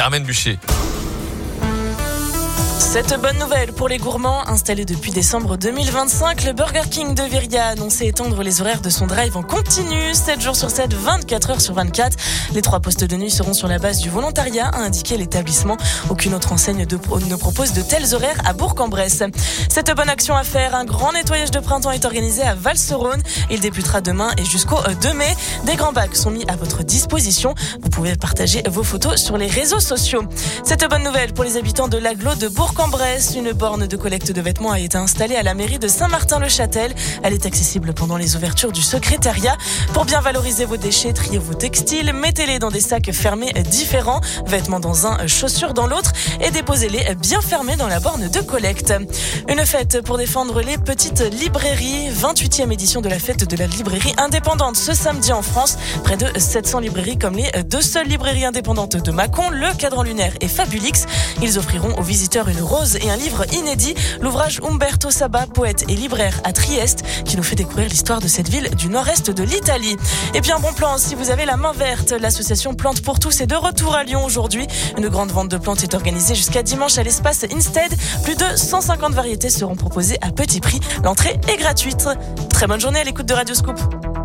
Germaine Bûcher. Cette bonne nouvelle pour les gourmands, installé depuis décembre 2025, le Burger King de Viria a annoncé étendre les horaires de son drive en continu, 7 jours sur 7, 24 heures sur 24. Les 3 postes de nuit seront sur la base du volontariat, a indiqué l'établissement. Aucune autre enseigne ne propose de tels horaires à Bourg-en-Bresse. Cette bonne action à faire, un grand nettoyage de printemps est organisé à Val-Serone. Il débutera demain et jusqu'au 2 mai. Des grands bacs sont mis à votre disposition. Vous pouvez partager vos photos sur les réseaux sociaux. Cette bonne nouvelle pour les habitants de l'agglo de Bourg-en-Bresse, une borne de collecte de vêtements a été installée à la mairie de Saint-Martin-le-Châtel. Elle est accessible pendant les ouvertures du secrétariat. Pour bien valoriser vos déchets, triez vos textiles, mettez-les dans des sacs fermés différents, vêtements dans un, chaussures dans l'autre, et déposez-les bien fermés dans la borne de collecte. Une fête pour défendre les petites librairies, 28e édition de la fête de la librairie indépendante ce samedi en France. Près de 700 librairies comme les 2 seules librairies indépendantes de Mâcon, le Cadran Lunaire et Fabulix. Ils offriront aux visiteurs une rose et un livre inédit, l'ouvrage Umberto Saba, poète et libraire à Trieste, qui nous fait découvrir l'histoire de cette ville du nord-est de l'Italie. Et puis un bon plan si vous avez la main verte, l'association Plantes pour tous est de retour à Lyon aujourd'hui. Une grande vente de plantes est organisée jusqu'à dimanche à l'espace Instead. Plus de 150 variétés seront proposées à petit prix. L'entrée est gratuite. Très bonne journée à l'écoute de Radio Scoop.